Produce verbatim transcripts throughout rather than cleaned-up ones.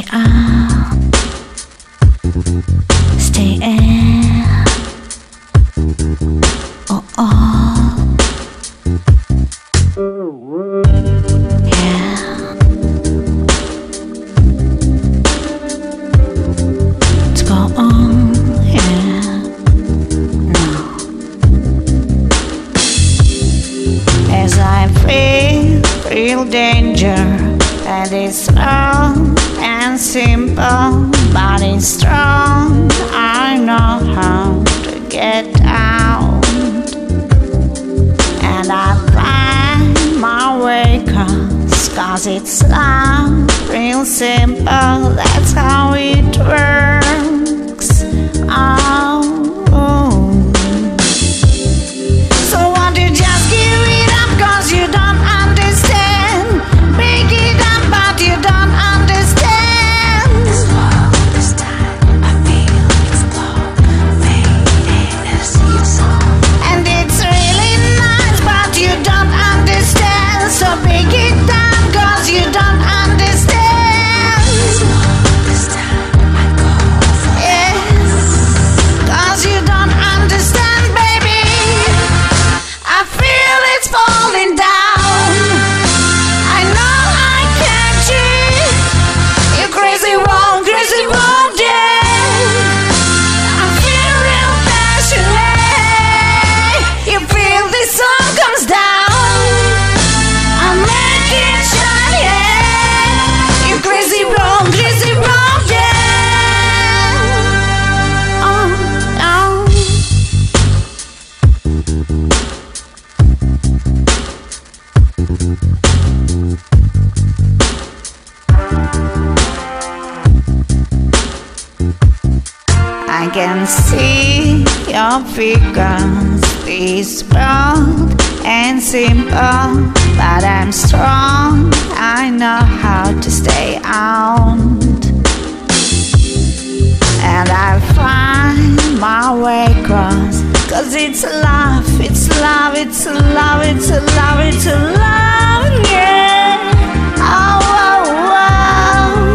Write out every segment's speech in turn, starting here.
Stay out, stay in. Oh, oh. Yeah. Let's go on, yeah. No. As I feel real danger, and it's wrong and simple, but it's strong. I know how to get out, and I find my way, cause, cause it's loud, real simple. That's how it works. Oh, so won't you just give it up, cause you don't understand. Pick it up, but you don't understand. Slow this time, I feel exploding as you saw. And it's really nice, but you don't understand. So pick it up, cause you don't understand. Slow this time, I go for Yeah, cause you don't understand, baby. I feel it's falling down. I know I can't cheat. You crazy wrong, crazy wrong, yeah. I feel real passionate. You feel this song comes down. I make it shine, yeah. You crazy wrong, crazy wrong, yeah. Oh, oh. I can see your figures, this broad and simple, but I'm strong. I know how to stay out, and I find my way across. Cause it's love, it's love, it's love, it's love, it's love, yeah. Oh, oh, oh.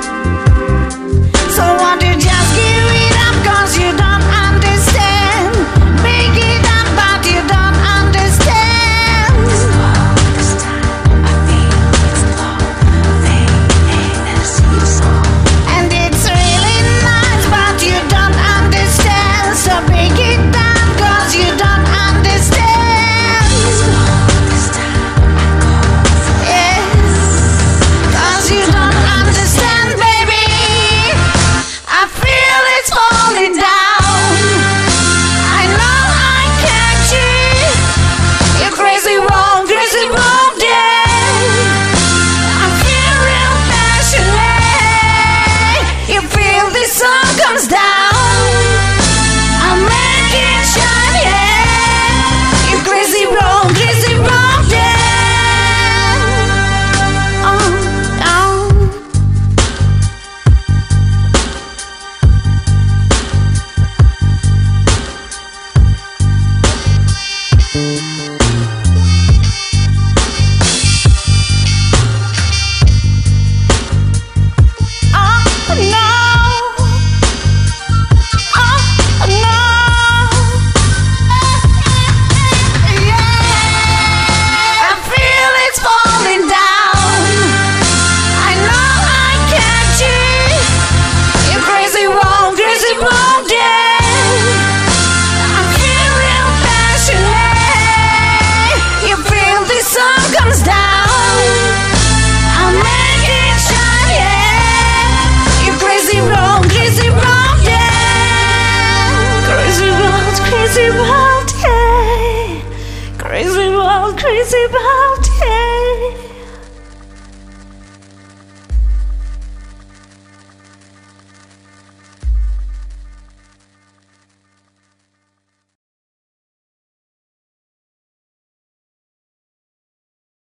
So won't you just give it up, cause you don't understand. Pick it up, but you don't understand. slow this time, I feel exploding as you saw. And it's really nice, but you don't understand. So pick it up, cause you don't understand. Slow this time, I go for Yeah, cause you don't understand, baby. I feel it's falling down. I know I can't cheat. You crazy wrong, crazy wrong, yeah. I feel real passionate. You feel this song comes down. I make it shine, yeah. You crazy wrong, crazy wrong, yeah. Oh, oh. Oh, no. Oh, no. Yeah. I feel it's falling down. I know I can't cheat. You crazy wrong, crazy wrong, yeah. I feel real passionate. You feel this song comes down. I make it shine, yeah. You crazy wrong, crazy wrong, yeah. Crazy world, crazy world, yeah. Crazy world, crazy world.